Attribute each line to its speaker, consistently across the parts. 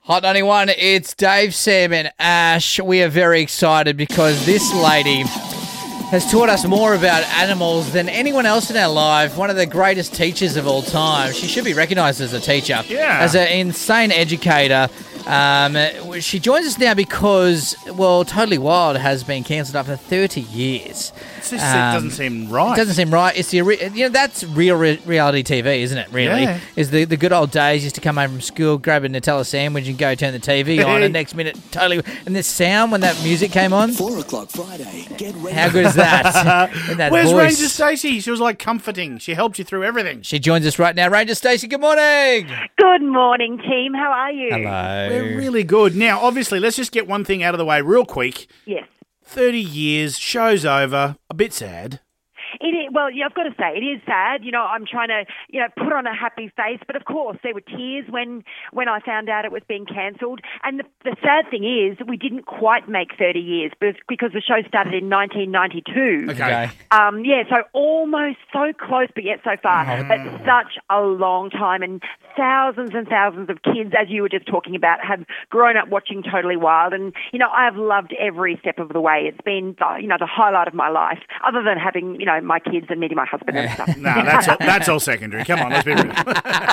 Speaker 1: Hot 91, it's Dave, Sam and Ash. We are very excited because this lady has taught us more about animals than anyone else in our life. One of the greatest teachers of all time. She should be recognised as a teacher, as an insane educator. She joins us now because, Totally Wild has been cancelled after 30 years.
Speaker 2: It doesn't seem right.
Speaker 1: It doesn't seem right. It's that's real reality TV, isn't it? Really, is the good old days. Used to come home from school, grab a Nutella sandwich, and go turn the TV on. And next minute, totally. And the sound when that music came on.
Speaker 3: 4:00 Friday. Get ready.
Speaker 1: How good is that?
Speaker 2: Where's
Speaker 1: voice.
Speaker 2: Ranger Stacey? She was like comforting. She helped you through everything.
Speaker 1: She joins us right now. Ranger Stacey, good morning.
Speaker 4: Good morning, team. How are you?
Speaker 1: Hello.
Speaker 2: We're really good. Now, obviously, let's just get one thing out of the way real quick.
Speaker 4: Yes.
Speaker 2: 30 years, show's over. A bit sad.
Speaker 4: I've got to say, it is sad. I'm trying to, put on a happy face. But, of course, there were tears when I found out it was being cancelled. And the sad thing is we didn't quite make 30 years because the show started in 1992.
Speaker 2: Okay.
Speaker 4: So almost so close, but yet so far. But such a long time. And thousands of kids, as you were just talking about, have grown up watching Totally Wild. And, I have loved every step of the way. It's been, the highlight of my life, other than having, my kids and meeting my husband and stuff.
Speaker 2: No, that's all secondary. Come on, let's be real.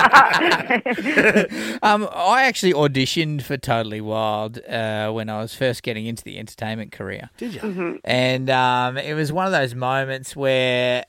Speaker 1: I actually auditioned for Totally Wild when I was first getting into the entertainment career.
Speaker 2: Did you?
Speaker 4: Mm-hmm.
Speaker 1: And it was one of those moments where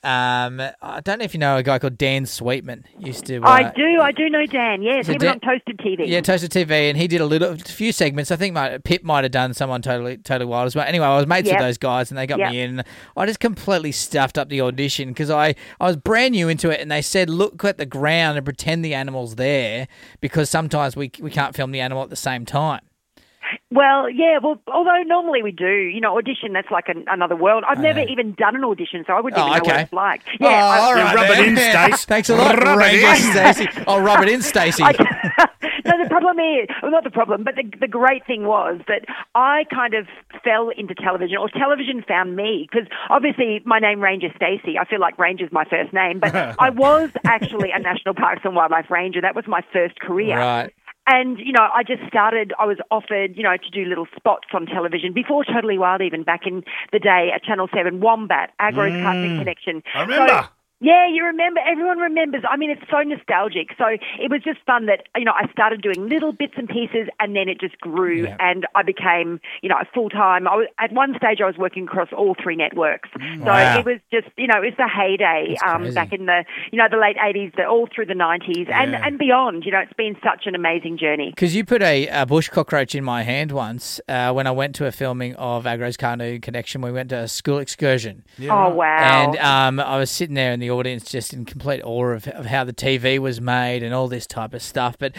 Speaker 1: I don't know if you know a guy called Dan Sweetman. Used to.
Speaker 4: I do know Dan. Yes, he was on Toasted TV.
Speaker 1: Yeah, Toasted TV, and he did a few segments. I think Pip might have done some on Totally Wild as well. Anyway, I was mates with those guys, and they got me in. I just completely stuffed up the audition because I was brand new into it, and they said, look at the ground and pretend the animal's there because sometimes we can't film the animal at the same time.
Speaker 4: Well, yeah, although normally we do, audition, that's like another world. I've never even done an audition, so I wouldn't even know what it's like. Yeah,
Speaker 1: all right.
Speaker 2: Rub it in, Stace.
Speaker 1: Thanks a lot, Ranger Stacey. I'll rub it in, Stacey.
Speaker 4: No, the problem is, not the problem, but the great thing was that I kind of fell into television, or television found me, because obviously my name, Ranger Stacey, I feel like Ranger's my first name, but I was actually a National Parks and Wildlife Ranger. That was my first career.
Speaker 1: Right.
Speaker 4: And, I just started, I was offered, to do little spots on television before Totally Wild, even back in the day at Channel 7, Wombat, Agro's Cartoon Connection.
Speaker 2: I remember.
Speaker 4: Yeah, you remember. Everyone remembers. I mean, it's so nostalgic. So it was just fun that, I started doing little bits and pieces, and then it just grew, and I became, a full-time. At one stage, I was working across all three networks. So it was just, it was the heyday back in the, the late 80s, all through the 90s and beyond. It's been such an amazing journey.
Speaker 1: Because you put a bush cockroach in my hand once when I went to a filming of Agro's Cartoon Connection. We went to a school excursion.
Speaker 4: Yeah. Oh, wow.
Speaker 1: And I was sitting there in the audience just in complete awe of how the TV was made and all this type of stuff. But,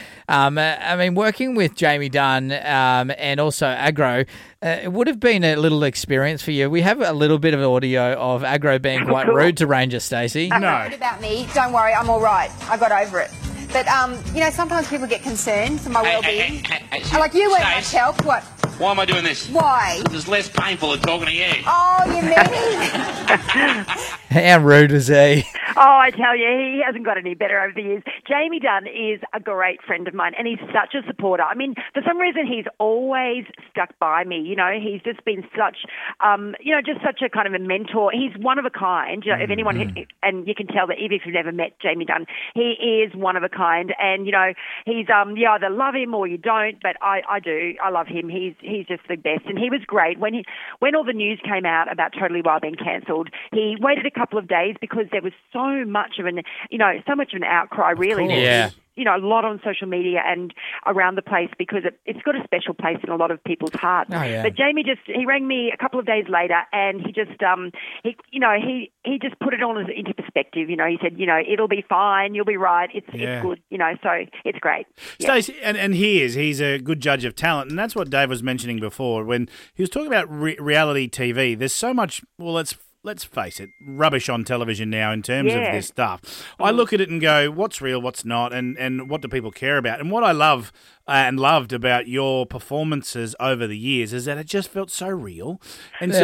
Speaker 1: working with Jamie Dunn and also Agro, it would have been a little experience for you. We have a little bit of audio of Agro being quite rude to Ranger Stacey.
Speaker 5: No. About me, don't worry, I'm all right. I got over it. But, sometimes people get concerned for my well-being. Like you weren't much help. What?
Speaker 6: Why am I doing this?
Speaker 5: Why?
Speaker 6: It's less painful than talking to you.
Speaker 5: Oh, you mean?
Speaker 1: How rude is he?
Speaker 4: Oh, I tell you, he hasn't got any better over the years. Jamie Dunn is a great friend of mine, and he's such a supporter. I mean, for some reason, he's always stuck by me. He's just been such, just such a kind of a mentor. He's one of a kind. If anyone, and you can tell that even if you've never met Jamie Dunn, he is one of a kind. And he's you either love him or you don't. But I do. I love him. He's just the best, and he was great when all the news came out about Totally Wild being cancelled. He waited a couple of days because there was so much of an outcry, really.
Speaker 1: Yeah.
Speaker 4: A lot on social media and around the place because it's got a special place in a lot of people's hearts.
Speaker 1: Oh, yeah.
Speaker 4: But Jamie he rang me a couple of days later, and he just he just put it all into perspective. He said, it'll be fine, you'll be right. It's good. So it's great.
Speaker 2: Stacey, and he's a good judge of talent, and that's what Dave was mentioning before when he was talking about reality TV. There's so much. Well, let's face it, rubbish on television now in terms of this stuff. I look at it and go, what's real, what's not, and what do people care about? And what I love and loved about your performances over the years is that it just felt so real. And so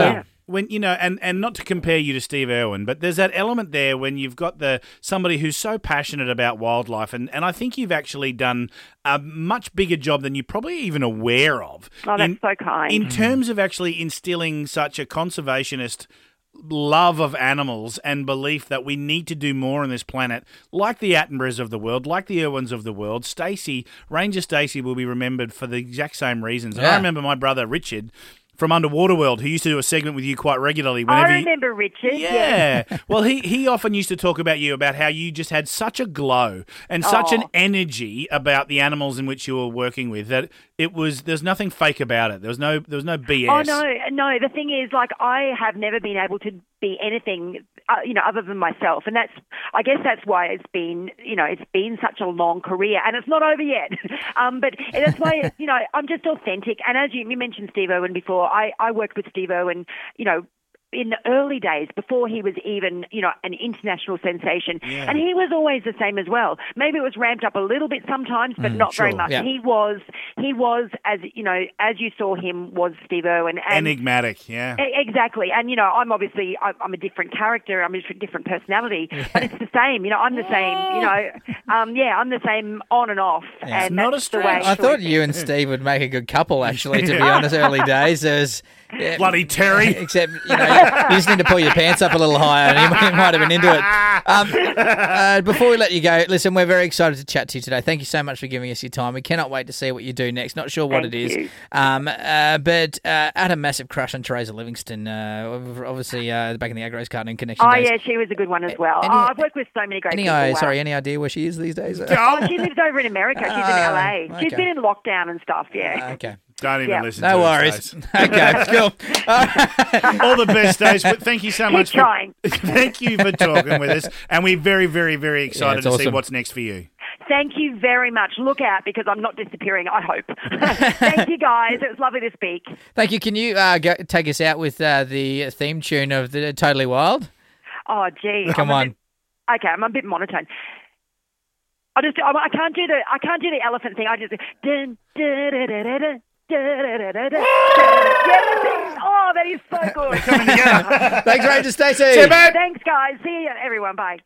Speaker 2: when and not to compare you to Steve Irwin, but there's that element there when you've got somebody who's so passionate about wildlife, and I think you've actually done a much bigger job than you're probably even aware of.
Speaker 4: Oh, that's so kind.
Speaker 2: In terms of actually instilling such a conservationist love of animals and belief that we need to do more on this planet, like the Attenboroughs of the world, like the Irwins of the world. Ranger Stacey will be remembered for the exact same reasons. And I remember my brother Richard from Underwater World, who used to do a segment with you quite regularly.
Speaker 4: I remember Richard.
Speaker 2: Yeah. Well, he often used to talk about you, about how you just had such a glow and such an energy about the animals in which you were working with that there's nothing fake about it. There was no BS.
Speaker 4: Oh, no. The thing is, like, I have never been able to be anything, other than myself. And I guess that's why it's been such a long career, and it's not over yet. But that's why, I'm just authentic. And as you mentioned Steve Irwin before, I worked with Steve Irwin, in the early days, before he was even, an international sensation. Yeah. And he was always the same as well. Maybe it was ramped up a little bit sometimes, but not very much. Yeah. He was, as you saw him, was Steve Irwin. And
Speaker 2: enigmatic, yeah.
Speaker 4: Exactly. And, I'm obviously, I'm a different character. I'm a different personality, but it's the same. I'm the same, I'm the same on and off.
Speaker 2: Yeah.
Speaker 4: And
Speaker 2: not
Speaker 4: that's
Speaker 2: a stretch.
Speaker 4: the way
Speaker 1: I thought you and Steve would make a good couple, actually, to be honest, early days.
Speaker 2: Bloody Terry.
Speaker 1: Except, you just need to pull your pants up a little higher, and he might have been into it. Before we let you go, listen, we're very excited to chat to you today. Thank you so much for giving us your time. We cannot wait to see what you do next. Not sure what
Speaker 4: Thank
Speaker 1: it is.
Speaker 4: you.
Speaker 1: But I had a massive crush on Teresa Livingston, obviously back in the Agros Cartoon Connection
Speaker 4: Oh,
Speaker 1: days.
Speaker 4: yeah, she was a good one as well. I've worked with so many great people. Wow.
Speaker 1: Sorry, any idea where she is these days?
Speaker 4: Oh, she lives over in America. She's in LA.
Speaker 1: Okay.
Speaker 4: She's been in lockdown and stuff, yeah.
Speaker 1: Okay.
Speaker 2: Don't even listen
Speaker 1: no
Speaker 2: to
Speaker 1: worries.
Speaker 2: Stace.
Speaker 1: Okay, cool.
Speaker 2: All the best, Stace. But thank you so much.
Speaker 4: Keep trying.
Speaker 2: Thank you for talking with us. And we're very, very, very excited to see what's next for you.
Speaker 4: Thank you very much. Look out, because I'm not disappearing, I hope. Thank you, guys. It was lovely to speak.
Speaker 1: Thank you. Can you take us out with the theme tune of the Totally Wild?
Speaker 4: Oh, gee.
Speaker 1: Come on.
Speaker 4: I'm a bit monotone. I can't do the elephant thing. I just dun, dun, dun, dun, dun, dun. Oh, that is so good.
Speaker 1: Thanks, Ranger Stacey.
Speaker 2: See you, mate.
Speaker 4: Thanks, guys. See you, everyone. Bye.